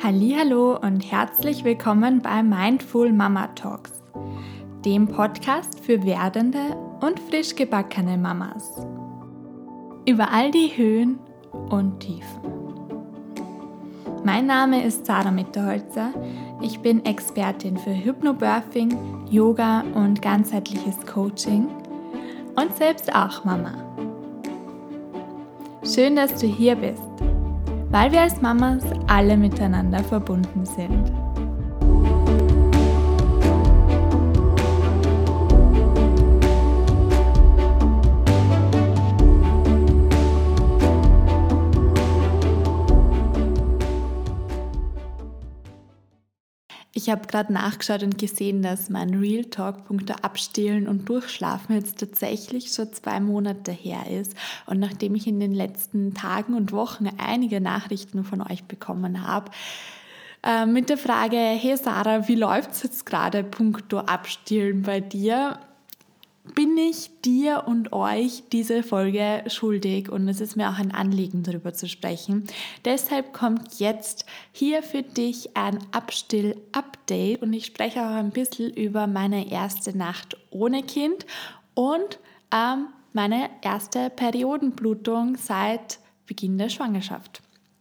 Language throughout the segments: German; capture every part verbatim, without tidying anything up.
Hallihallo und herzlich willkommen bei Mindful Mama Talks, dem Podcast für werdende und frisch gebackene Mamas. Über all die Höhen und Tiefen. Mein Name ist Sarah Mitterholzer. Ich bin Expertin für Hypnobirthing, Yoga und ganzheitliches Coaching und selbst auch Mama. Schön, dass du hier bist, weil wir als Mamas alle miteinander verbunden sind. Ich habe gerade nachgeschaut und gesehen, dass mein Real Talk punkto Abstillen und Durchschlafen jetzt tatsächlich schon zwei Monate her ist. Und nachdem ich in den letzten Tagen und Wochen einige Nachrichten von euch bekommen habe, äh, mit der Frage, hey Sarah, wie läuft es jetzt gerade punkto Abstillen bei dir? Bin ich dir und euch diese Folge schuldig und es ist mir auch ein Anliegen, darüber zu sprechen. Deshalb kommt jetzt hier für dich ein Abstill-Update und ich spreche auch ein bisschen über meine erste Nacht ohne Kind und ähm, meine erste Periodenblutung seit Beginn der Schwangerschaft.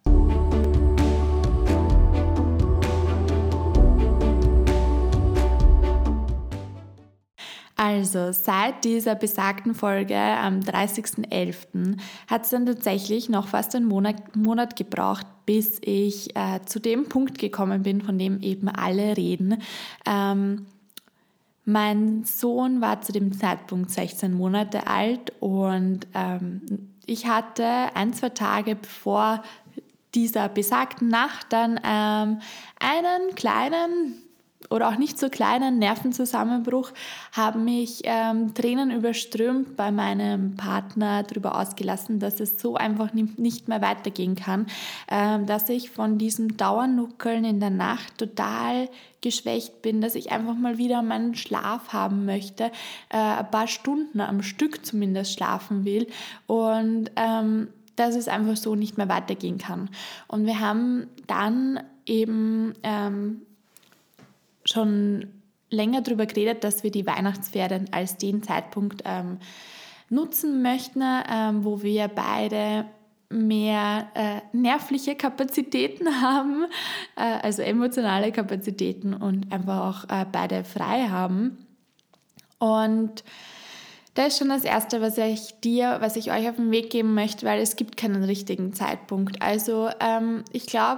Also seit dieser besagten Folge am dreißigsten elften hat es dann tatsächlich noch fast einen Monat, Monat gebraucht, bis ich äh, zu dem Punkt gekommen bin, von dem eben alle reden. Ähm, mein Sohn war zu dem Zeitpunkt sechzehn Monate alt und ähm, ich hatte ein, zwei Tage bevor dieser besagten Nacht dann ähm, einen kleinen oder auch nicht so kleinen Nervenzusammenbruch, haben mich ähm, Tränen überströmt bei meinem Partner darüber ausgelassen, dass es so einfach nicht mehr weitergehen kann, ähm, dass ich von diesem Dauernuckeln in der Nacht total geschwächt bin, dass ich einfach mal wieder meinen Schlaf haben möchte, äh, ein paar Stunden am Stück zumindest schlafen will und ähm, dass es einfach so nicht mehr weitergehen kann. Und wir haben dann eben ähm, schon länger darüber geredet, dass wir die Weihnachtsferien als den Zeitpunkt ähm, nutzen möchten, ähm, wo wir beide mehr äh, nervliche Kapazitäten haben, äh, also emotionale Kapazitäten und einfach auch äh, beide frei haben. Und das ist schon das Erste, was ich dir, was ich euch auf den Weg geben möchte, weil es gibt keinen richtigen Zeitpunkt. Also ähm, ich glaube,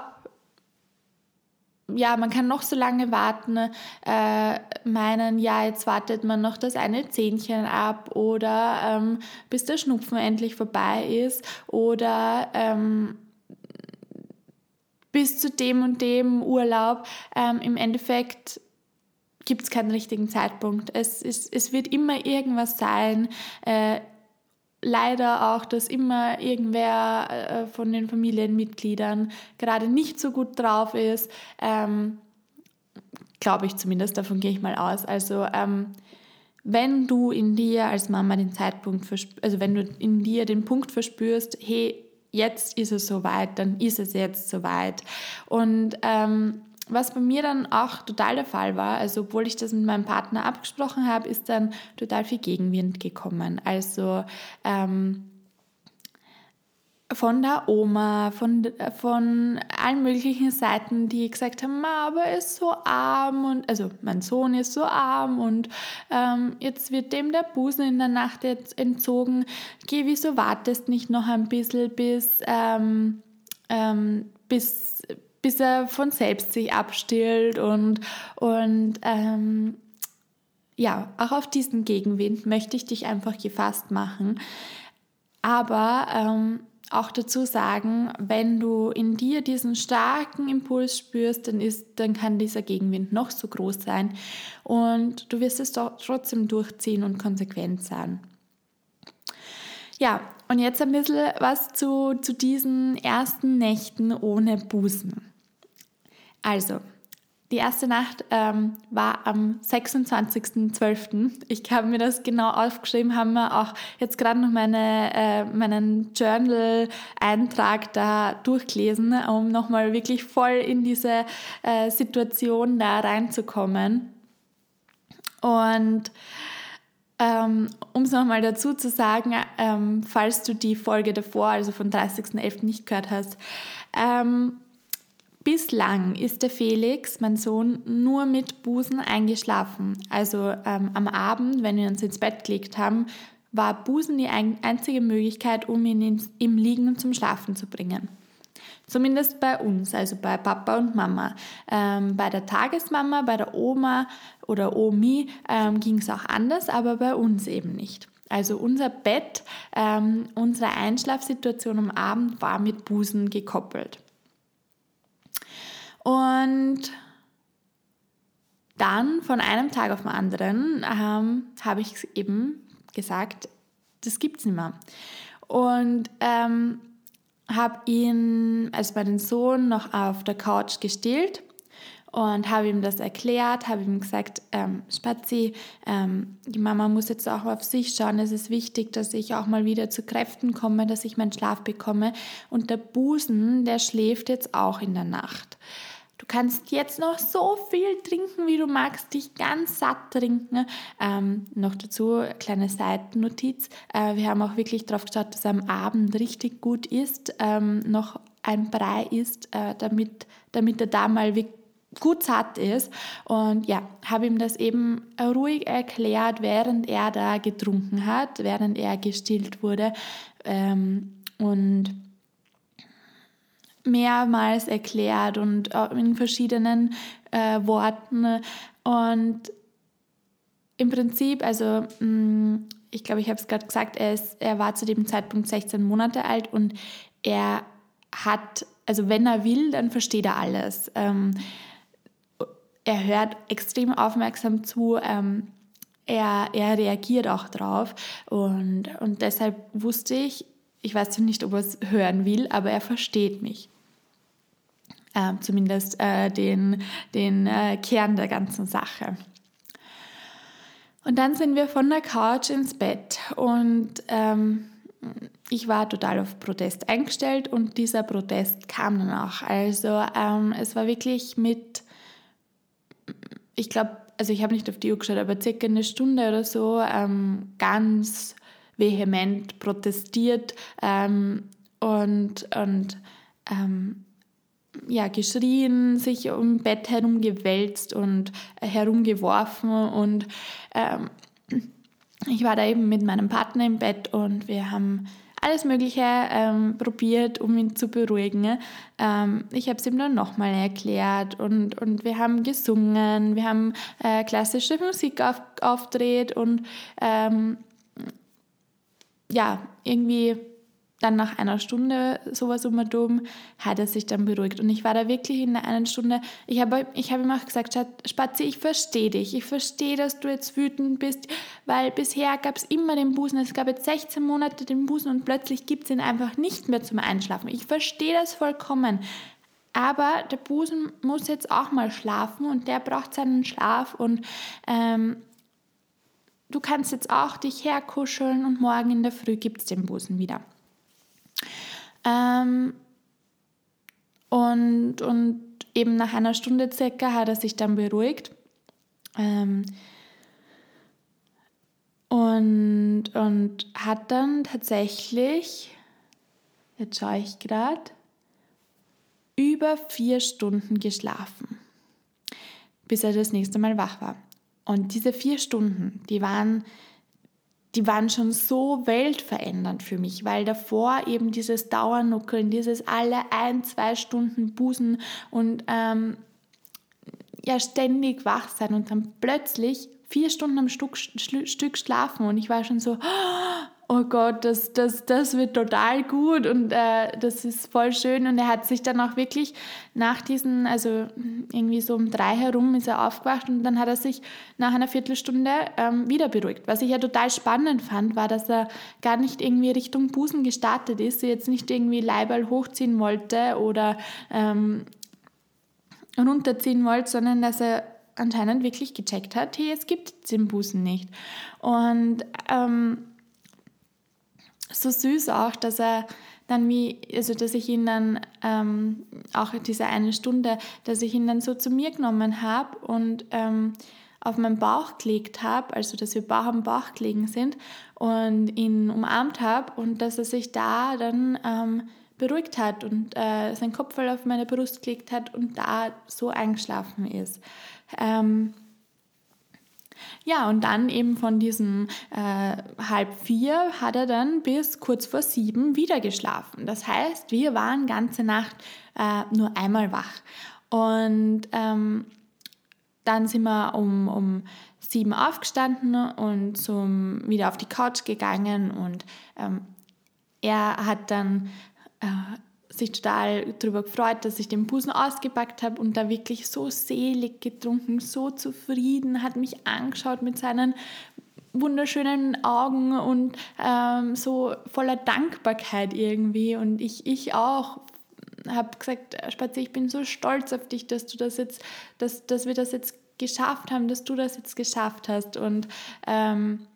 ja, man kann noch so lange warten, äh, meinen, ja, jetzt wartet man noch das eine Zähnchen ab oder ähm, bis der Schnupfen endlich vorbei ist oder ähm, bis zu dem und dem Urlaub. Ähm, im Endeffekt gibt es keinen richtigen Zeitpunkt. Es, ist, es wird immer irgendwas sein, äh, leider auch, dass immer irgendwer äh, von den Familienmitgliedern gerade nicht so gut drauf ist. Ähm, glaube ich zumindest, davon gehe ich mal aus. Also ähm, wenn du in dir als Mama den Zeitpunkt, verspür, also wenn du in dir den Punkt verspürst, hey, jetzt ist es soweit, dann ist es jetzt soweit. Und ähm, was bei mir dann auch total der Fall war, also obwohl ich das mit meinem Partner abgesprochen habe, ist dann total viel Gegenwind gekommen. Also ähm, von der Oma, von, von allen möglichen Seiten, die gesagt haben, aber er ist so arm und also mein Sohn ist so arm und ähm, jetzt wird dem der Busen in der Nacht jetzt entzogen. Geh, wieso wartest nicht noch ein bisschen bis ähm, ähm, bis bis er von selbst sich abstillt und, und ähm, ja, auch auf diesen Gegenwind möchte ich dich einfach gefasst machen. Aber ähm, auch dazu sagen, wenn du in dir diesen starken Impuls spürst, dann, ist, dann kann dieser Gegenwind noch so groß sein und du wirst es doch trotzdem durchziehen und konsequent sein. Ja, und jetzt ein bisschen was zu, zu diesen ersten Nächten ohne Busen. Also, die erste Nacht ähm, war am sechsundzwanzigsten zwölften Ich habe mir das genau aufgeschrieben, haben wir auch jetzt gerade noch meine, äh, meinen Journal-Eintrag da durchgelesen, um nochmal wirklich voll in diese äh, Situation da reinzukommen. Und ähm, um es nochmal dazu zu sagen, ähm, falls du die Folge davor, also vom dreißigsten elften nicht gehört hast, ähm, bislang ist der Felix, mein Sohn, nur mit Busen eingeschlafen. Also ähm, am Abend, wenn wir uns ins Bett gelegt haben, war Busen die ein- einzige Möglichkeit, um ihn ins, im Liegen zum Schlafen zu bringen. Zumindest bei uns, also bei Papa und Mama. Ähm, bei der Tagesmama, bei der Oma oder Omi ähm, ging es auch anders, aber bei uns eben nicht. Also unser Bett, ähm, unsere Einschlafsituation am Abend war mit Busen gekoppelt. Und dann von einem Tag auf den anderen ähm, habe ich eben gesagt, das gibt's nicht mehr. Und ähm, habe ihn, also meinen Sohn, noch auf der Couch gestillt und habe ihm das erklärt, habe ihm gesagt, ähm, Spazi, ähm, die Mama muss jetzt auch auf sich schauen, es ist wichtig, dass ich auch mal wieder zu Kräften komme, dass ich meinen Schlaf bekomme und der Busen, der schläft jetzt auch in der Nacht. Du kannst jetzt noch so viel trinken, wie du magst, dich ganz satt trinken. Ähm, noch dazu, kleine Seitennotiz, äh, wir haben auch wirklich darauf geschaut, dass er am Abend richtig gut isst, ähm, noch ein Brei isst, äh, damit, damit er da mal wirklich gut satt ist. Und ja, habe ihm das eben ruhig erklärt, während er da getrunken hat, während er gestillt wurde. Ähm, und mehrmals erklärt und in verschiedenen äh, Worten. Und im Prinzip, also mh, ich glaube, ich habe es gerade gesagt, er, ist, er war zu dem Zeitpunkt sechzehn Monate alt und er hat, also wenn er will, dann versteht er alles. Ähm, er hört extrem aufmerksam zu, ähm, er, er reagiert auch drauf und, und deshalb wusste ich, ich weiß nicht, ob er es hören will, aber er versteht mich. Äh, zumindest äh, den, den äh, Kern der ganzen Sache. Und dann sind wir von der Couch ins Bett und ähm, ich war total auf Protest eingestellt und dieser Protest kam dann auch. Also ähm, es war wirklich mit, ich glaube, also ich habe nicht auf die Uhr geschaut, aber circa eine Stunde oder so ähm, ganz vehement protestiert ähm, und, und ähm, ja, geschrien, sich im Bett herumgewälzt und herumgeworfen und ähm, ich war da eben mit meinem Partner im Bett und wir haben alles Mögliche ähm, probiert, um ihn zu beruhigen. Ähm, ich habe es ihm dann nochmal erklärt und, und wir haben gesungen, wir haben äh, klassische Musik auf, aufgedreht und ähm, ja, irgendwie dann nach einer Stunde sowas um und um hat er sich dann beruhigt. Und ich war da wirklich in einer Stunde, ich habe ich hab ihm auch gesagt, Spazi, ich verstehe dich, ich verstehe, dass du jetzt wütend bist, weil bisher gab es immer den Busen, es gab jetzt sechzehn Monate den Busen und plötzlich gibt es ihn einfach nicht mehr zum Einschlafen. Ich verstehe das vollkommen, aber der Busen muss jetzt auch mal schlafen und der braucht seinen Schlaf und ähm, du kannst jetzt auch dich herkuscheln und morgen in der Früh gibt es den Busen wieder. Ähm, und, und eben nach einer Stunde circa hat er sich dann beruhigt. Ähm, und, und hat dann tatsächlich, jetzt schaue ich gerade, über vier Stunden geschlafen, bis er das nächste Mal wach war. Und diese vier Stunden, die waren die waren schon so weltverändernd für mich, weil davor eben dieses Dauernuckeln, dieses alle ein, zwei Stunden Busen und ähm, ja ständig wach sein und dann plötzlich vier Stunden am Stück, Stück schlafen und ich war schon so, oh Gott, das, das, das wird total gut und äh, das ist voll schön und er hat sich dann auch wirklich nach diesen, also irgendwie so um drei herum ist er aufgewacht und dann hat er sich nach einer Viertelstunde ähm, wieder beruhigt. Was ich ja total spannend fand, war, dass er gar nicht irgendwie Richtung Busen gestartet ist, jetzt nicht irgendwie Leiberl hochziehen wollte oder ähm, runterziehen wollte, sondern dass er anscheinend wirklich gecheckt hat, hey, es gibt den Busen nicht. Und ähm, so süß auch, dass er dann wie, also dass ich ihn dann ähm, auch diese eine Stunde, dass ich ihn dann so zu mir genommen habe und ähm, auf meinen Bauch gelegt habe, also dass wir Bauch am Bauch gelegen sind und ihn umarmt habe und dass er sich da dann ähm, beruhigt hat und äh, seinen Kopf voll auf meine Brust gelegt hat und da so eingeschlafen ist. Ähm, ja, und dann eben von diesem äh, halb vier hat er dann bis kurz vor sieben wieder geschlafen. Das heißt, wir waren ganze Nacht äh, nur einmal wach. Und ähm, dann sind wir um, um sieben aufgestanden und zum, wieder auf die Couch gegangen und ähm, er hat dann äh, sich total darüber gefreut, dass ich den Busen ausgepackt habe und da wirklich so selig getrunken, so zufrieden, hat mich angeschaut mit seinen wunderschönen Augen und ähm, so voller Dankbarkeit irgendwie und ich, ich auch habe gesagt, Spazi, ich bin so stolz auf dich, dass du das jetzt, dass, dass wir das jetzt geschafft haben, dass du das jetzt geschafft hast und ähm,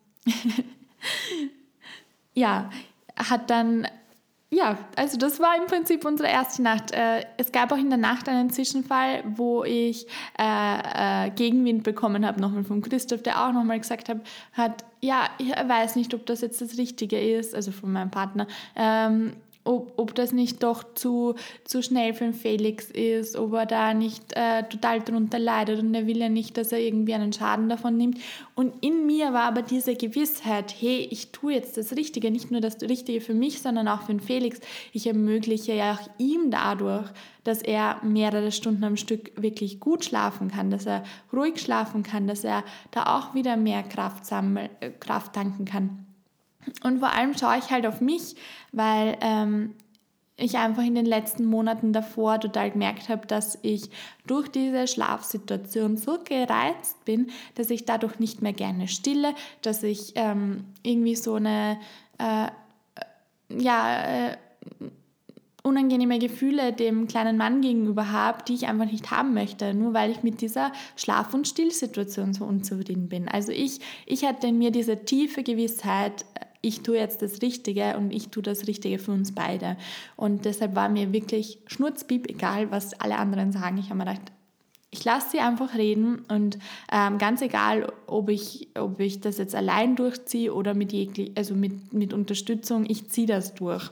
ja, hat dann Ja, also das war im Prinzip unsere erste Nacht. Es gab auch in der Nacht einen Zwischenfall, wo ich äh, äh, Gegenwind bekommen habe, nochmal von Christoph, der auch nochmal gesagt hat, hat, ja, ich weiß nicht, ob das jetzt das Richtige ist, also von meinem Partner, ähm, ob, ob das nicht doch zu, zu schnell für den Felix ist, ob er da nicht äh, total drunter leidet und er will ja nicht, dass er irgendwie einen Schaden davon nimmt. Und in mir war aber diese Gewissheit, hey, ich tue jetzt das Richtige, nicht nur das Richtige für mich, sondern auch für den Felix. Ich ermögliche ja auch ihm dadurch, dass er mehrere Stunden am Stück wirklich gut schlafen kann, dass er ruhig schlafen kann, dass er da auch wieder mehr Kraft, sammel, äh, Kraft tanken kann. Und vor allem schaue ich halt auf mich, weil ähm, ich einfach in den letzten Monaten davor total gemerkt habe, dass ich durch diese Schlafsituation so gereizt bin, dass ich dadurch nicht mehr gerne stille, dass ich ähm, irgendwie so eine äh, ja, äh, unangenehme Gefühle dem kleinen Mann gegenüber habe, die ich einfach nicht haben möchte, nur weil ich mit dieser Schlaf- und Stillsituation so unzufrieden bin. Also ich, ich hatte in mir diese tiefe Gewissheit, ich tue jetzt das Richtige und ich tue das Richtige für uns beide. Und deshalb war mir wirklich schnurzpiep egal, was alle anderen sagen. Ich habe mir gedacht, ich lasse sie einfach reden und ähm, ganz egal, ob ich, ob ich das jetzt allein durchziehe oder mit, jeglich, also mit, mit Unterstützung, ich ziehe das durch.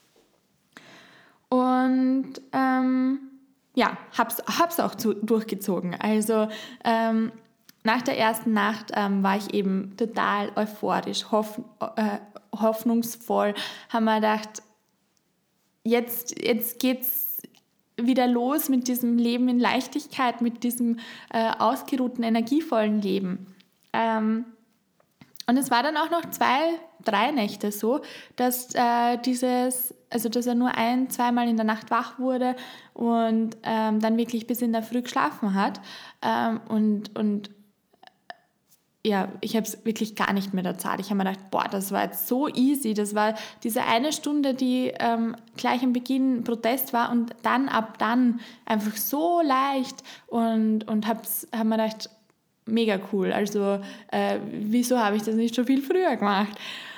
Und ähm, ja, hab's, hab's auch zu, durchgezogen. Also ähm, nach der ersten Nacht ähm, war ich eben total euphorisch, hoff, äh, hoffnungsvoll. Haben wir gedacht, jetzt, jetzt geht's wieder los mit diesem Leben in Leichtigkeit, mit diesem äh, ausgeruhten, energievollen Leben. Ähm, und es war dann auch noch zwei, drei Nächte so, dass äh, dieses, also dass er nur ein, zweimal in der Nacht wach wurde und ähm, dann wirklich bis in der Früh geschlafen hat. Ähm, und, und ja, ich habe es wirklich gar nicht mehr erzahlt. Ich habe mir gedacht, boah, das war jetzt so easy. Das war diese eine Stunde, die ähm, gleich am Beginn Protest war und dann ab dann einfach so leicht und, und habe hab mir gedacht, mega cool. Also äh, wieso habe ich das nicht schon viel früher gemacht?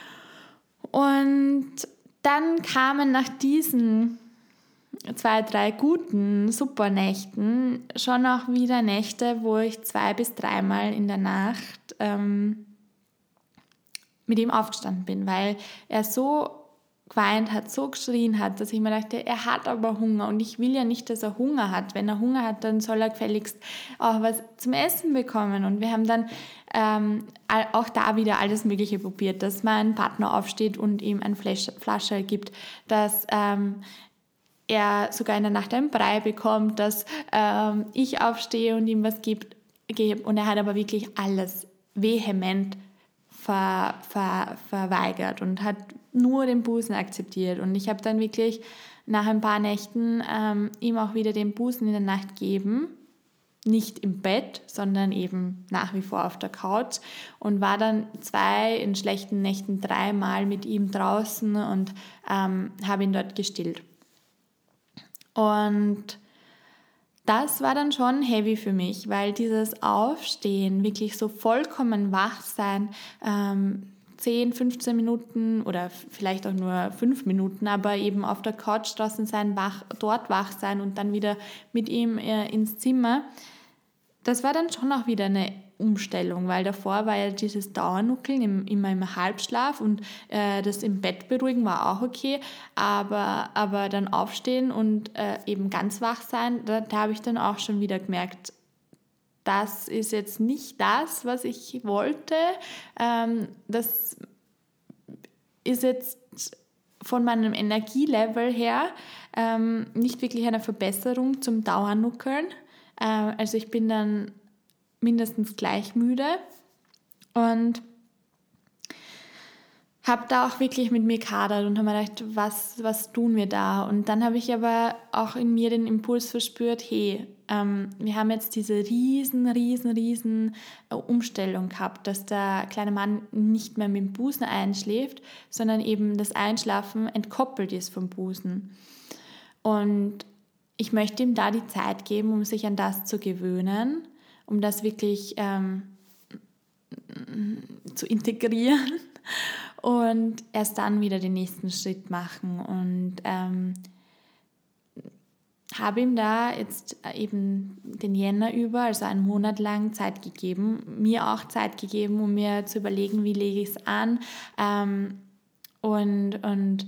Und dann kamen nach diesen zwei, drei guten Supernächten schon auch wieder Nächte, wo ich zwei bis dreimal in der Nacht ähm, mit ihm aufgestanden bin, weil er so geweint hat, so geschrien hat, dass ich mir dachte, er hat aber Hunger und ich will ja nicht, dass er Hunger hat. Wenn er Hunger hat, dann soll er gefälligst auch was zum Essen bekommen. Und wir haben dann ähm, auch da wieder alles Mögliche probiert, dass mein Partner aufsteht und ihm ein Flasche gibt, dass ähm, er sogar in der Nacht einen Brei bekommt, dass ähm, ich aufstehe und ihm was gebe. Und er hat aber wirklich alles vehement ver, ver, verweigert und hat nur den Busen akzeptiert. Und ich habe dann wirklich nach ein paar Nächten ähm, ihm auch wieder den Busen in der Nacht gegeben. Nicht im Bett, sondern eben nach wie vor auf der Couch und war dann zwei, in schlechten Nächten dreimal mit ihm draußen und ähm, habe ihn dort gestillt. Und das war dann schon heavy für mich, weil dieses Aufstehen, wirklich so vollkommen wach sein, ähm, zehn, fünfzehn Minuten oder vielleicht auch nur fünf Minuten, aber eben auf der Couch draußen sein, wach, dort wach sein und dann wieder mit ihm äh, ins Zimmer, das war dann schon auch wieder eine Umstellung, weil davor war ja dieses Dauernuckeln im, immer im Halbschlaf und äh, das im Bett beruhigen war auch okay, aber, aber dann aufstehen und äh, eben ganz wach sein, da, da habe ich dann auch schon wieder gemerkt, das ist jetzt nicht das, was ich wollte. Ähm, das ist jetzt von meinem Energielevel her ähm, nicht wirklich eine Verbesserung zum Dauernuckeln. Äh, also ich bin dann mindestens gleich müde und habe da auch wirklich mit mir gehadert und habe mir gedacht, was, was tun wir da? Und dann habe ich aber auch in mir den Impuls verspürt, hey, ähm, wir haben jetzt diese riesen, riesen, riesen Umstellung gehabt, dass der kleine Mann nicht mehr mit dem Busen einschläft, sondern eben das Einschlafen entkoppelt ist vom Busen. Und ich möchte ihm da die Zeit geben, um sich an das zu gewöhnen, um das wirklich ähm, zu integrieren und erst dann wieder den nächsten Schritt machen. Und ähm, habe ihm da jetzt eben den Jänner über, also einen Monat lang Zeit gegeben, mir auch Zeit gegeben, um mir zu überlegen, wie lege ich es an. Ähm, und, und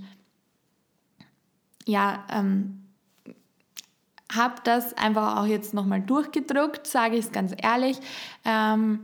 ja, ähm, habe das einfach auch jetzt nochmal durchgedrückt, sage ich es ganz ehrlich. Ähm,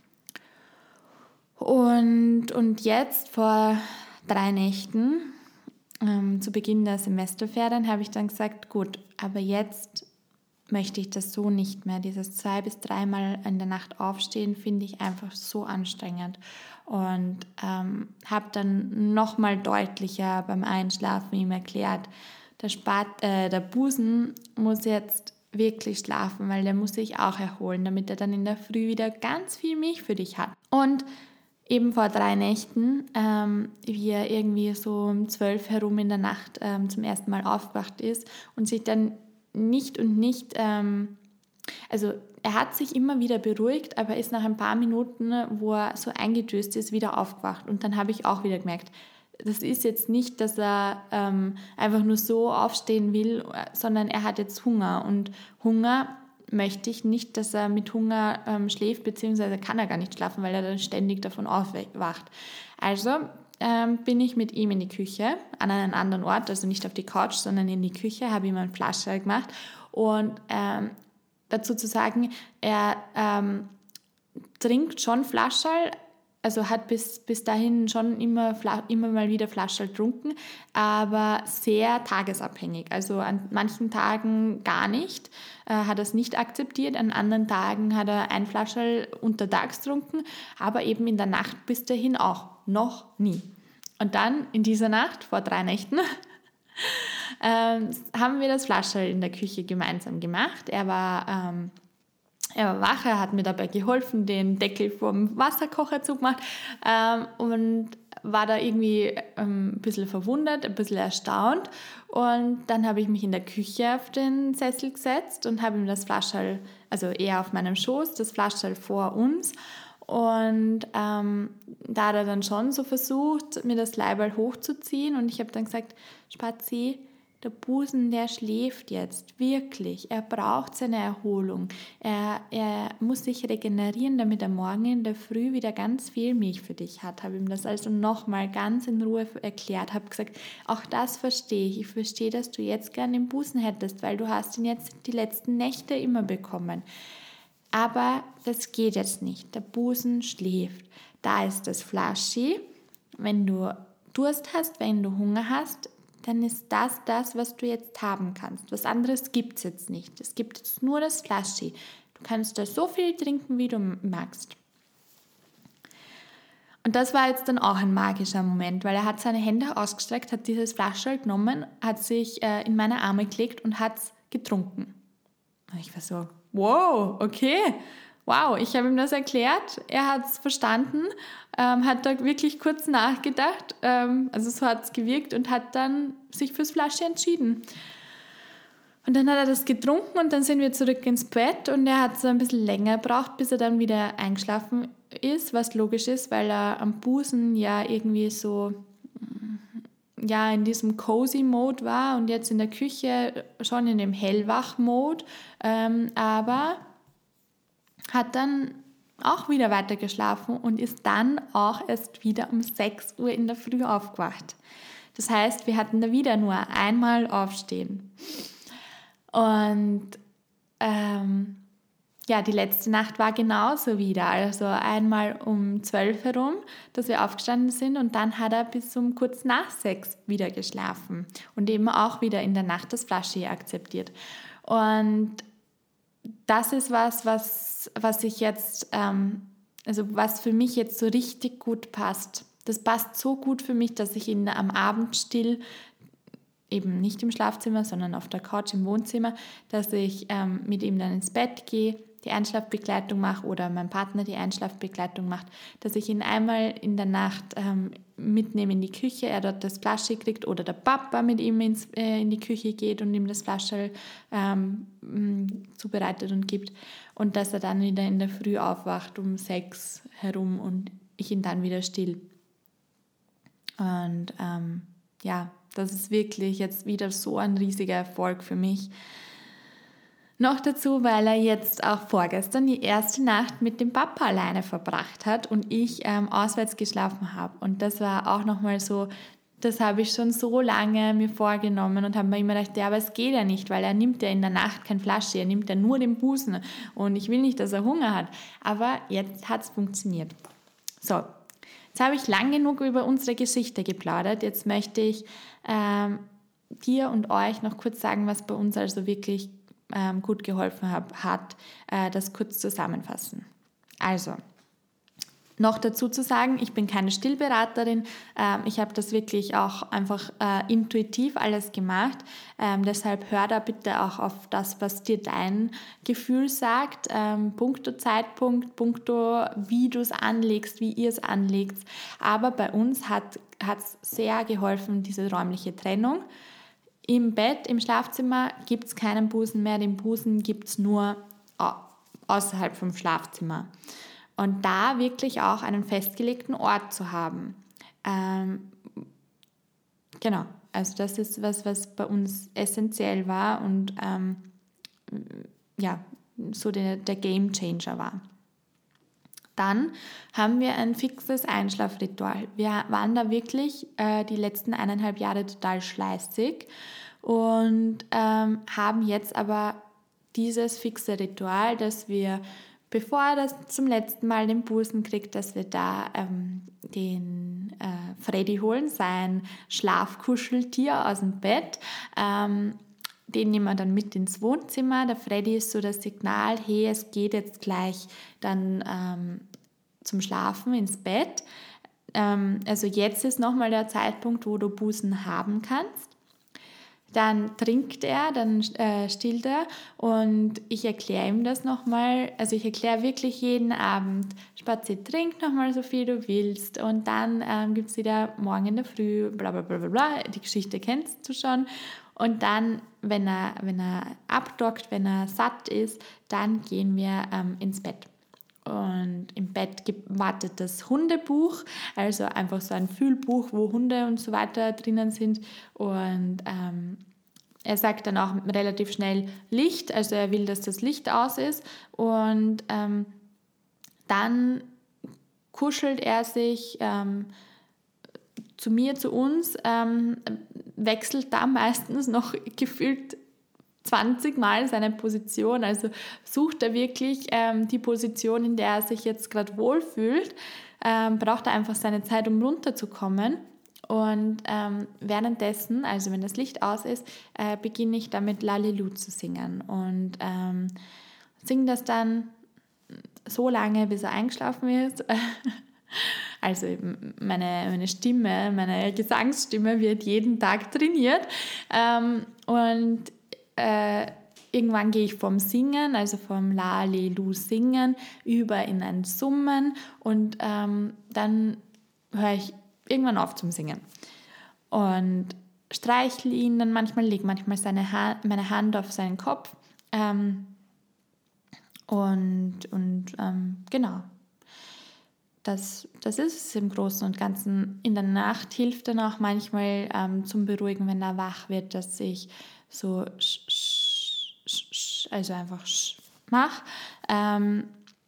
und, und jetzt vor drei Nächten, ähm, zu Beginn der Semesterferien, habe ich dann gesagt, gut, aber jetzt möchte ich das so nicht mehr. Dieses zwei- bis dreimal in der Nacht aufstehen, finde ich einfach so anstrengend. Und ähm, habe dann nochmal deutlicher beim Einschlafen ihm erklärt, der, Spat, äh, der Busen muss jetzt wirklich schlafen, weil der muss sich auch erholen, damit er dann in der Früh wieder ganz viel Milch für dich hat. Und eben vor drei Nächten, ähm, wie er irgendwie so um zwölf herum in der Nacht ähm, zum ersten Mal aufgewacht ist und sich dann nicht und nicht, ähm, also er hat sich immer wieder beruhigt, aber ist nach ein paar Minuten, wo er so eingedöst ist, wieder aufgewacht. Und dann habe ich auch wieder gemerkt, das ist jetzt nicht, dass er ähm, einfach nur so aufstehen will, sondern er hat jetzt Hunger. Und Hunger möchte ich nicht, dass er mit Hunger ähm, schläft, beziehungsweise kann er gar nicht schlafen, weil er dann ständig davon aufwacht. Also ähm, bin ich mit ihm in die Küche, an einen anderen Ort, also nicht auf die Couch, sondern in die Küche, habe ihm ein Flascherl gemacht. Und ähm, dazu zu sagen, er ähm, trinkt schon Flascherl, also hat bis, bis dahin schon immer, immer mal wieder Flascherl getrunken, aber sehr tagesabhängig. Also an manchen Tagen gar nicht, äh, hat er es nicht akzeptiert, an anderen Tagen hat er ein Flascherl untertags getrunken, aber eben in der Nacht bis dahin auch, noch nie. Und dann in dieser Nacht, vor drei Nächten, ähm, haben wir das Flascherl in der Küche gemeinsam gemacht. Er war... Ähm, Er war wach, er hat mir dabei geholfen, den Deckel vom Wasserkocher zugemacht ähm, und war da irgendwie ähm, ein bisschen verwundert, ein bisschen erstaunt. Und dann habe ich mich in der Küche auf den Sessel gesetzt und habe ihm das Flascherl, also eher auf meinem Schoß, das Flascherl vor uns. Und ähm, da hat er dann schon so versucht, mir das Leiberl hochzuziehen. Und ich habe dann gesagt, Spazi, der Busen, der schläft jetzt, wirklich. Er braucht seine Erholung. Er, er muss sich regenerieren, damit er morgen in der Früh wieder ganz viel Milch für dich hat. Habe ihm das also nochmal ganz in Ruhe erklärt. Habe gesagt, auch das verstehe ich. Ich verstehe, dass du jetzt gern den Busen hättest, weil du hast ihn jetzt die letzten Nächte immer bekommen. Aber das geht jetzt nicht. Der Busen schläft. Da ist das Flaschi. Wenn du Durst hast, wenn du Hunger hast, dann ist das das, was du jetzt haben kannst. Was anderes gibt es jetzt nicht. Es gibt jetzt nur das Flaschi. Du kannst da so viel trinken, wie du magst. Und das war jetzt dann auch ein magischer Moment, weil er hat seine Hände ausgestreckt, hat dieses Flascherl genommen, hat sich äh, in meine Arme gelegt und hat es getrunken. Und ich war so, wow, okay, wow, ich habe ihm das erklärt, er hat es verstanden, ähm, hat da wirklich kurz nachgedacht, ähm, also so hat es gewirkt und hat dann sich fürs Flasche entschieden. Und dann hat er das getrunken und dann sind wir zurück ins Bett und er hat so ein bisschen länger gebraucht, bis er dann wieder eingeschlafen ist, was logisch ist, weil er am Busen ja irgendwie so ja, in diesem Cozy-Mode war und jetzt in der Küche schon in dem Hellwach-Mode, ähm, aber hat dann auch wieder weiter geschlafen und ist dann auch erst wieder um sechs Uhr in der Früh aufgewacht. Das heißt, wir hatten da wieder nur einmal aufstehen. Und ähm, ja, die letzte Nacht war genauso wieder. Also einmal um zwölf herum, dass wir aufgestanden sind und dann hat er bis um kurz nach sechs wieder geschlafen und eben auch wieder in der Nacht das Flasche akzeptiert. Und das ist was, was, was ich jetzt, ähm, also was für mich jetzt so richtig gut passt. Das passt so gut für mich, dass ich ihn am Abend still, eben nicht im Schlafzimmer, sondern auf der Couch im Wohnzimmer, dass ich ähm, mit ihm dann ins Bett gehe, die Einschlafbegleitung mache oder mein Partner die Einschlafbegleitung macht, dass ich ihn einmal in der Nacht ähm, mitnehme in die Küche, er dort das Flasche kriegt oder der Papa mit ihm ins, äh, in die Küche geht und ihm das Flasche ähm, zubereitet und gibt und dass er dann wieder in der Früh aufwacht um sechs herum und ich ihn dann wieder still. Und ähm, ja, das ist wirklich jetzt wieder so ein riesiger Erfolg für mich. Noch dazu, weil er jetzt auch vorgestern die erste Nacht mit dem Papa alleine verbracht hat und ich ähm, auswärts geschlafen habe. Und das war auch nochmal so, das habe ich schon so lange mir vorgenommen und habe mir immer gedacht, ja, aber es geht ja nicht, weil er nimmt ja in der Nacht keine Flasche, er nimmt ja nur den Busen und ich will nicht, dass er Hunger hat. Aber jetzt hat es funktioniert. So, jetzt habe ich lang genug über unsere Geschichte geplaudert. Jetzt möchte ich ähm, dir und euch noch kurz sagen, was bei uns also wirklich ähm, gut geholfen hab, hat, äh, das kurz zusammenfassen. Also, noch dazu zu sagen, ich bin keine Stillberaterin, ähm, ich habe das wirklich auch einfach äh, intuitiv alles gemacht, ähm, deshalb hör da bitte auch auf das, was dir dein Gefühl sagt, ähm, punkto Zeitpunkt, punkto wie du es anlegst, wie ihr es anlegt, aber bei uns hat es sehr geholfen, diese räumliche Trennung. Im Bett, im Schlafzimmer gibt es keinen Busen mehr, den Busen gibt es nur außerhalb vom Schlafzimmer. Und da wirklich auch einen festgelegten Ort zu haben. Ähm, genau, also das ist was, was bei uns essentiell war und ähm, ja, so der, der Game Changer war. Dann haben wir ein fixes Einschlafritual. Wir waren da wirklich äh, die letzten eineinhalb Jahre total fleißig und ähm, haben jetzt aber dieses fixe Ritual, dass wir, bevor er das zum letzten Mal den Busen kriegt, dass wir da ähm, den äh, Freddy holen, sein Schlafkuscheltier aus dem Bett. Ähm, den nehmen wir dann mit ins Wohnzimmer. Der Freddy ist so das Signal, hey, es geht jetzt gleich dann ähm, zum Schlafen ins Bett. Ähm, also jetzt ist nochmal der Zeitpunkt, wo du Busen haben kannst. Dann trinkt er, dann äh, stillt er und ich erkläre ihm das nochmal. Also ich erkläre wirklich jeden Abend, Spazi, trink nochmal so viel du willst und dann ähm, gibt es wieder morgen in der Früh, bla bla bla bla bla, die Geschichte kennst du schon. Und dann, wenn er, wenn er abdockt, wenn er satt ist, dann gehen wir ähm, ins Bett. Und im Bett gibt, wartet das Hundebuch, also einfach so ein Fühlbuch, wo Hunde und so weiter drinnen sind. Und ähm, er sagt dann auch relativ schnell Licht, also er will, dass das Licht aus ist. Und ähm, dann kuschelt er sich ähm, zu mir, zu uns, ähm, wechselt da meistens noch gefühlt zwanzig Mal seine Position, also sucht er wirklich ähm, die Position, in der er sich jetzt gerade wohlfühlt, ähm, braucht er einfach seine Zeit, um runterzukommen und ähm, währenddessen, also wenn das Licht aus ist, äh, beginne ich damit Lalelu zu singen und ähm, singe das dann so lange, bis er eingeschlafen ist. Also meine, meine Stimme, meine Gesangsstimme wird jeden Tag trainiert ähm, und Äh, irgendwann gehe ich vom Singen, also vom La-Le-Lu singen, über in ein Summen und ähm, dann höre ich irgendwann auf zum Singen. Und streichle ihn dann manchmal, lege manchmal seine ha- meine Hand auf seinen Kopf. Ähm, und und ähm, genau. Das, das ist es im Großen und Ganzen. In der Nacht hilft dann auch manchmal ähm, zum Beruhigen, wenn er wach wird, dass ich so sch, sch, sch, sch, also einfach sch mache. Ähm,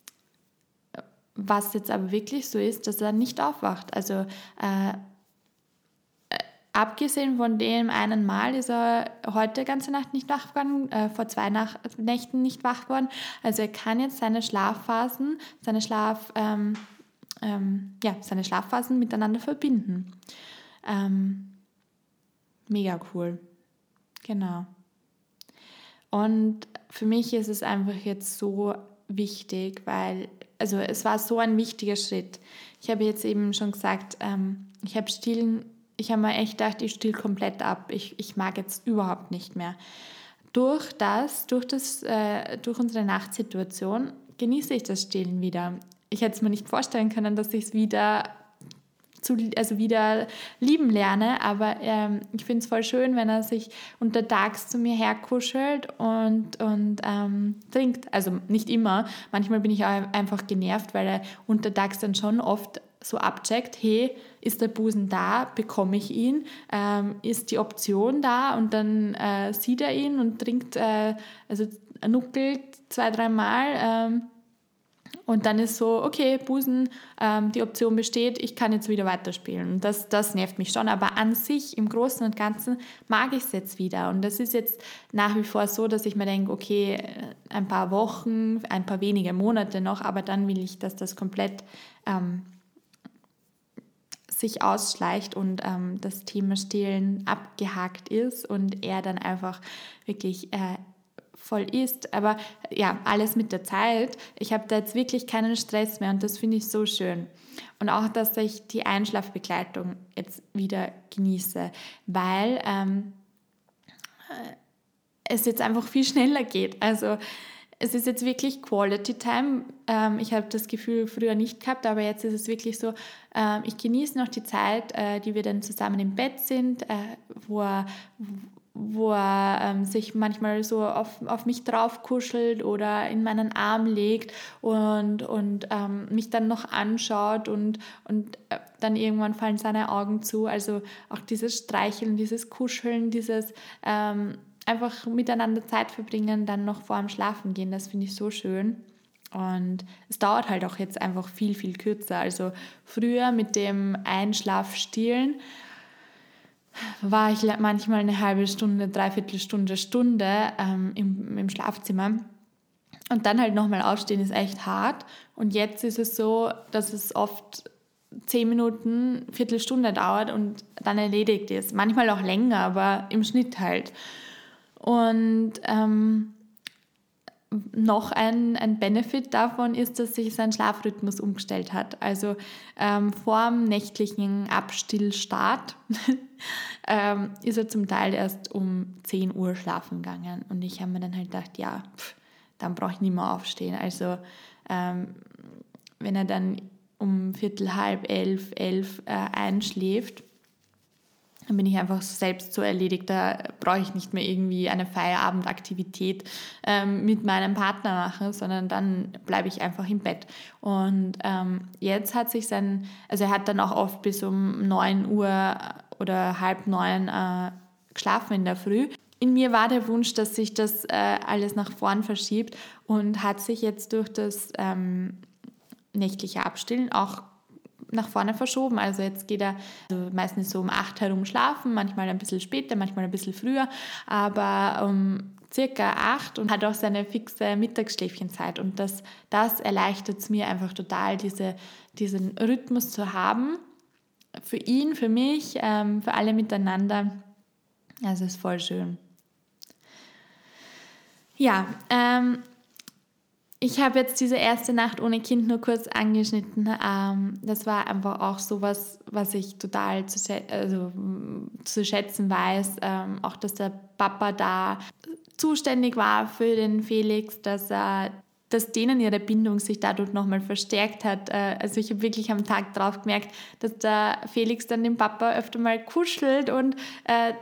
was jetzt aber wirklich so ist, dass er nicht aufwacht. Also äh, abgesehen von dem einen Mal ist er heute ganze Nacht nicht wach geworden, äh, vor zwei Nach- Nächten nicht wach geworden. Also er kann jetzt seine Schlafphasen, seine Schlaf... Ähm, Ähm, ja, seine Schlafphasen miteinander verbinden. Ähm, mega cool. Genau. Und für mich ist es einfach jetzt so wichtig, weil, also es war so ein wichtiger Schritt. Ich habe jetzt eben schon gesagt, ähm, ich habe stillen, ich habe mir echt gedacht, ich still komplett ab. Ich, ich mag jetzt überhaupt nicht mehr. Durch das, durch das, äh, durch unsere Nachtsituation genieße ich das Stillen wieder. Ich hätte es mir nicht vorstellen können, dass ich es wieder, zu, also wieder lieben lerne, aber ähm, ich finde es voll schön, wenn er sich untertags zu mir herkuschelt und, und ähm, trinkt. Also nicht immer, manchmal bin ich auch einfach genervt, weil er untertags dann schon oft so abcheckt, hey, ist der Busen da, bekomme ich ihn, ähm, ist die Option da und dann äh, sieht er ihn und trinkt, äh, also nuckelt zwei, dreimal, ähm, und dann ist so, okay, Busen, ähm, die Option besteht, ich kann jetzt wieder weiterspielen. Und das, das nervt mich schon. Aber an sich, im Großen und Ganzen, mag ich es jetzt wieder. Und das ist jetzt nach wie vor so, dass ich mir denke, okay, ein paar Wochen, ein paar wenige Monate noch, aber dann will ich, dass das komplett ähm, sich ausschleicht und ähm, das Thema Stillen abgehakt ist und er dann einfach wirklich... Äh, voll ist, aber ja, alles mit der Zeit. Ich habe da jetzt wirklich keinen Stress mehr und das finde ich so schön. Und auch, dass ich die Einschlafbegleitung jetzt wieder genieße, weil ähm, es jetzt einfach viel schneller geht. Also es ist jetzt wirklich Quality Time. Ähm, ich habe das Gefühl früher nicht gehabt, aber jetzt ist es wirklich so, ähm, ich genieße noch die Zeit, äh, die wir dann zusammen im Bett sind, äh, wo er wo er ähm, sich manchmal so auf, auf mich drauf kuschelt oder in meinen Arm legt und, und ähm, mich dann noch anschaut und, und äh, dann irgendwann fallen seine Augen zu. Also auch dieses Streicheln, dieses Kuscheln, dieses ähm, einfach miteinander Zeit verbringen, dann noch vor dem Schlafen gehen, das finde ich so schön. Und es dauert halt auch jetzt einfach viel, viel kürzer. Also früher mit dem Einschlafstillen war ich manchmal eine halbe Stunde, dreiviertel Stunde, Stunde ähm, im, im Schlafzimmer. Und dann halt nochmal aufstehen ist echt hart. Und jetzt ist es so, dass es oft zehn Minuten, Viertelstunde dauert und dann erledigt ist. Manchmal auch länger, aber im Schnitt halt. Und ähm, noch ein, ein Benefit davon ist, dass sich sein Schlafrhythmus umgestellt hat. Also ähm, vor dem nächtlichen Abstillstart ähm, ist er zum Teil erst um zehn Uhr schlafen gegangen. Und ich habe mir dann halt gedacht, ja, pff, dann brauche ich nicht mehr aufstehen. Also ähm, wenn er dann um Viertel, halb elf, elf äh, einschläft, dann bin ich einfach selbst so erledigt, da brauche ich nicht mehr irgendwie eine Feierabendaktivität ähm, mit meinem Partner machen, sondern dann bleibe ich einfach im Bett. Und ähm, jetzt hat sich sein, also er hat dann auch oft bis um neun Uhr oder halb neun äh, geschlafen in der Früh. In mir war der Wunsch, dass sich das äh, alles nach vorn verschiebt und hat sich jetzt durch das ähm, nächtliche Abstillen auch nach vorne verschoben. Also jetzt geht er also meistens so um acht herum schlafen, manchmal ein bisschen später, manchmal ein bisschen früher, aber um circa acht und hat auch seine fixe Mittagsschläfchenzeit. Und das, das erleichtert es mir einfach total, diese, diesen Rhythmus zu haben. Für ihn, für mich, ähm, für alle miteinander. Also es ist voll schön. Ja, ähm, ich habe jetzt diese erste Nacht ohne Kind nur kurz angeschnitten. Ähm, das war einfach auch sowas, was ich total zu, schä- also, zu schätzen weiß. Ähm, auch, dass der Papa da zuständig war für den Felix, dass er dass denen ihre Bindung sich dadurch nochmal verstärkt hat. Also ich habe wirklich am Tag drauf gemerkt, dass der Felix dann den Papa öfter mal kuschelt und äh,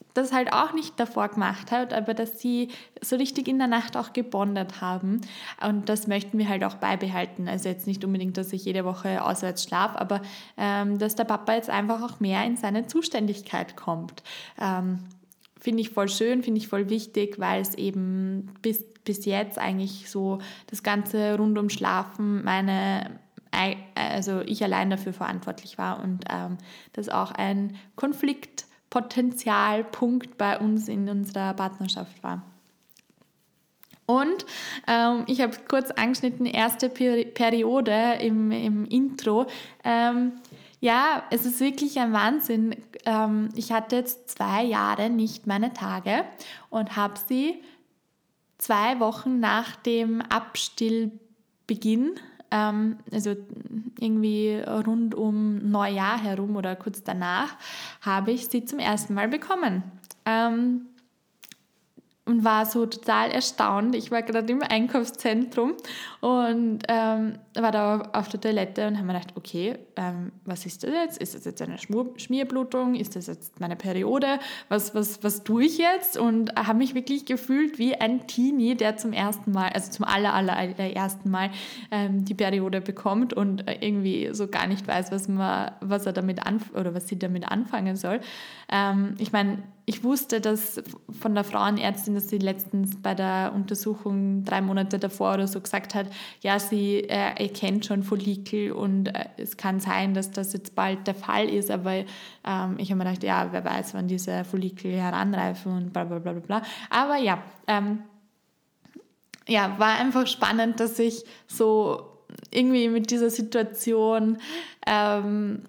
das halt auch nicht davor gemacht hat, aber dass sie so richtig in der Nacht auch gebondet haben. Und das möchten wir halt auch beibehalten. Also jetzt nicht unbedingt, dass ich jede Woche auswärts schlafe, aber ähm, dass der Papa jetzt einfach auch mehr in seine Zuständigkeit kommt. Ähm, finde ich voll schön, finde ich voll wichtig, weil es eben bis, bis jetzt eigentlich so das Ganze rund um Schlafen meine... also ich allein dafür verantwortlich war und ähm, das auch ein Konfliktpotenzialpunkt bei uns in unserer Partnerschaft war. Und ähm, ich habe kurz angeschnitten, erste Peri- Periode im, im Intro. Ähm, ja, es ist wirklich ein Wahnsinn. Ähm, ich hatte jetzt zwei Jahre nicht meine Tage und habe sie zwei Wochen nach dem Abstillbeginn, also irgendwie rund um Neujahr herum oder kurz danach, habe ich sie zum ersten Mal bekommen. Ähm, und war so total erstaunt. Ich war gerade im Einkaufszentrum und ähm, war da auf der Toilette und habe mir gedacht, okay, ähm, was ist das jetzt? Ist das jetzt eine Schmur- Schmierblutung? Ist das jetzt meine Periode? Was, was, was tue ich jetzt? Und habe mich wirklich gefühlt wie ein Teenie, der zum ersten Mal, also zum aller, aller, allerersten Mal ähm, die Periode bekommt und irgendwie so gar nicht weiß, was, man, was er damit anf- oder was sie damit anfangen soll. Ähm, ich meine, ich wusste, dass von der Frauenärztin, dass sie letztens bei der Untersuchung drei Monate davor oder so gesagt hat, ja, sie äh, erkennt schon Follikel und äh, es kann sein, dass das jetzt bald der Fall ist, aber ähm, ich habe mir gedacht, ja, wer weiß, wann diese Follikel heranreifen und bla bla bla bla. Aber ja, ähm, ja, war einfach spannend, dass ich so irgendwie mit dieser Situation ähm,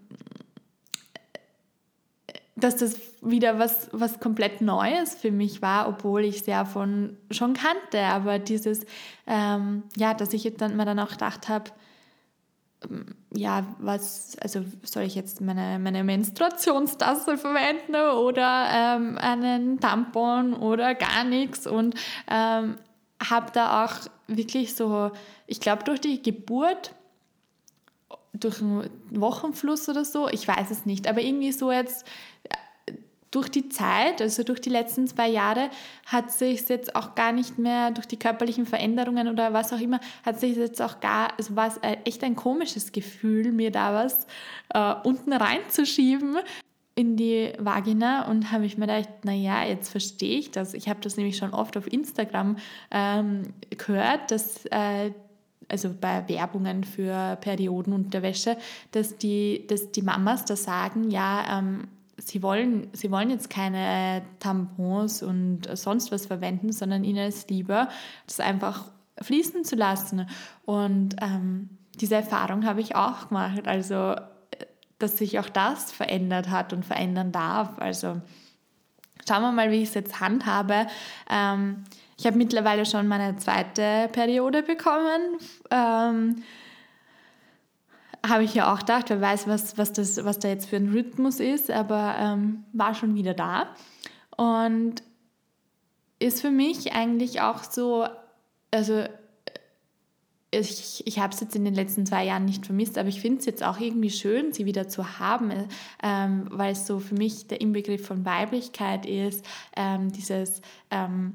dass das wieder was, was komplett Neues für mich war, obwohl ich es ja von schon kannte. Aber dieses, ähm, ja, dass ich jetzt dann mir dann auch gedacht habe, ja, was, also soll ich jetzt meine, meine Menstruationstasse verwenden oder ähm, einen Tampon oder gar nichts und ähm, habe da auch wirklich so, ich glaube durch die Geburt, durch einen Wochenfluss oder so, ich weiß es nicht, aber irgendwie so jetzt durch die Zeit, also durch die letzten zwei Jahre, hat sich jetzt auch gar nicht mehr, durch die körperlichen Veränderungen oder was auch immer, hat sich jetzt auch gar, also war es echt ein komisches Gefühl, mir da was äh, unten reinzuschieben in die Vagina und habe ich mir gedacht, naja, jetzt verstehe ich das. Ich habe das nämlich schon oft auf Instagram ähm, gehört, dass äh, also bei Werbungen für Periodenunterwäsche, dass die, dass die Mamas da sagen, ja, ähm, Sie wollen, sie wollen jetzt keine Tampons und sonst was verwenden, sondern ihnen ist lieber, das einfach fließen zu lassen. Und ähm, diese Erfahrung habe ich auch gemacht, also dass sich auch das verändert hat und verändern darf. Also schauen wir mal, wie ich es jetzt handhabe. Ähm, ich habe mittlerweile schon meine zweite Periode bekommen. Ähm, habe ich ja auch gedacht, wer weiß, was, was, das, was da jetzt für ein Rhythmus ist, aber ähm, war schon wieder da. Und ist für mich eigentlich auch so, also ich, ich habe es jetzt in den letzten zwei Jahren nicht vermisst, aber ich finde es jetzt auch irgendwie schön, sie wieder zu haben, ähm, weil es so für mich der Inbegriff von Weiblichkeit ist, ähm, dieses, ähm,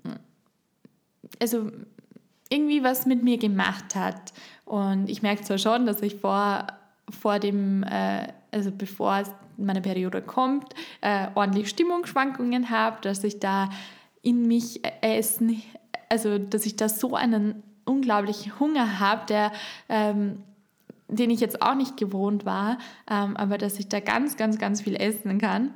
also irgendwie was mit mir gemacht hat. Und ich merke zwar schon, dass ich vor, vor dem, äh, also bevor meine Periode kommt, äh, ordentlich Stimmungsschwankungen habe, dass ich da in mich essen, also dass ich da so einen unglaublichen Hunger habe, der, ähm, den ich jetzt auch nicht gewohnt war, ähm, aber dass ich da ganz, ganz, ganz viel essen kann.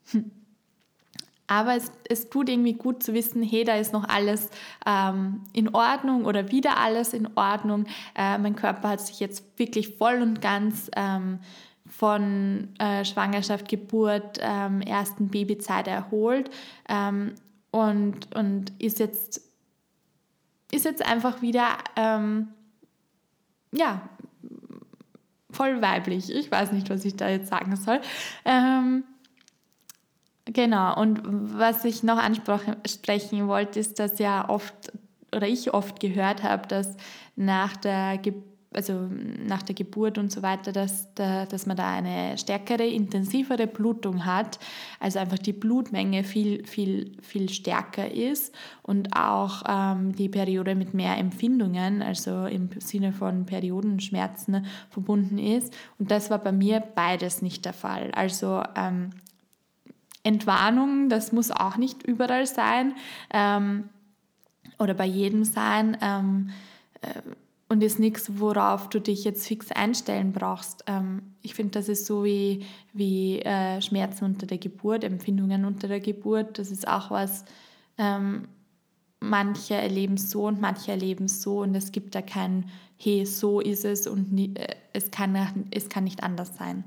Aber es, es tut irgendwie gut zu wissen, hey, da ist noch alles ähm, in Ordnung oder wieder alles in Ordnung. Äh, mein Körper hat sich jetzt wirklich voll und ganz ähm, von äh, Schwangerschaft, Geburt, ähm, ersten Babyzeit erholt ähm, und, und ist, jetzt, ist jetzt einfach wieder ähm, ja, voll weiblich. Ich weiß nicht, was ich da jetzt sagen soll. Ähm, Genau, und was ich noch ansprechen wollte, ist, dass ja oft, oder ich oft gehört habe, dass nach der Geburt, also nach der Geburt und so weiter, dass, dass man da eine stärkere, intensivere Blutung hat, also einfach die Blutmenge viel, viel, viel stärker ist und auch ähm, die Periode mit mehr Empfindungen, also im Sinne von Periodenschmerzen verbunden ist. Und das war bei mir beides nicht der Fall. Also ähm, Entwarnung, das muss auch nicht überall sein ähm, oder bei jedem sein. Ähm, äh, Und ist nichts, worauf du dich jetzt fix einstellen brauchst. Ähm, ich finde, das ist so wie, wie äh, Schmerzen unter der Geburt, Empfindungen unter der Geburt. Das ist auch was, ähm, manche erleben es so und manche erleben es so. Und es gibt da kein, hey, so ist es und nie, äh, es, kann, es kann nicht anders sein.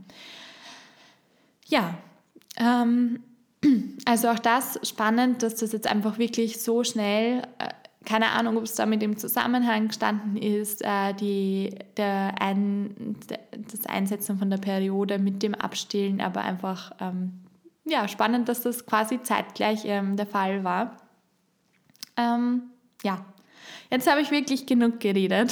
Ja, ähm, also auch das spannend, dass das jetzt einfach wirklich so schnell... Äh, Keine Ahnung, ob es damit im Zusammenhang gestanden ist, äh, die, der Ein, das Einsetzen von der Periode mit dem Abstillen, aber einfach ähm, ja, spannend, dass das quasi zeitgleich ähm, der Fall war. Ähm, ja, jetzt habe ich wirklich genug geredet.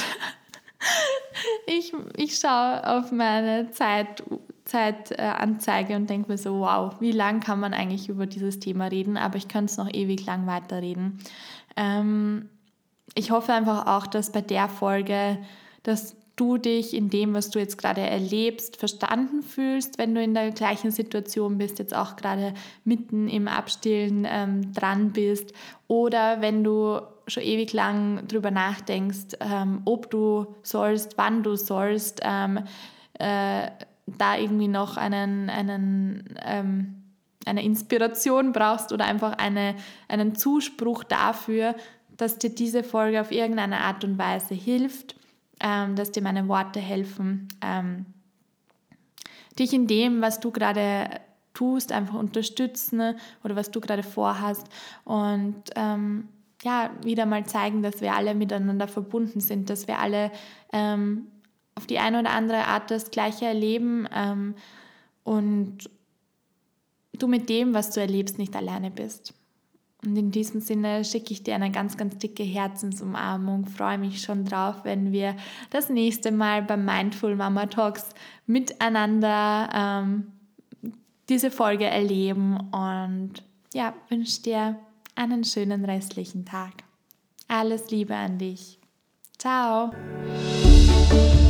ich, ich schaue auf meine Zeit, Zeitanzeige und denke mir so, wow, wie lang kann man eigentlich über dieses Thema reden, aber ich könnte es noch ewig lang weiterreden. Ähm, ich hoffe einfach auch, dass bei der Folge, dass du dich in dem, was du jetzt gerade erlebst, verstanden fühlst, wenn du in der gleichen Situation bist, jetzt auch gerade mitten im Abstillen ähm, dran bist oder wenn du schon ewig lang drüber nachdenkst, ähm, ob du sollst, wann du sollst, ähm, äh, da irgendwie noch einen, einen ähm, eine Inspiration brauchst oder einfach eine, einen Zuspruch dafür, dass dir diese Folge auf irgendeine Art und Weise hilft, ähm, dass dir meine Worte helfen, ähm, dich in dem, was du gerade tust, einfach unterstützen oder was du gerade vorhast und ähm, ja, wieder mal zeigen, dass wir alle miteinander verbunden sind, dass wir alle ähm, auf die eine oder andere Art das Gleiche erleben ähm, und du mit dem, was du erlebst, nicht alleine bist. Und in diesem Sinne schicke ich dir eine ganz, ganz dicke Herzensumarmung. Freue mich schon drauf, wenn wir das nächste Mal beim Mindful Mama Talks miteinander ähm, diese Folge erleben. Und ja, wünsche dir einen schönen restlichen Tag. Alles Liebe an dich. Ciao.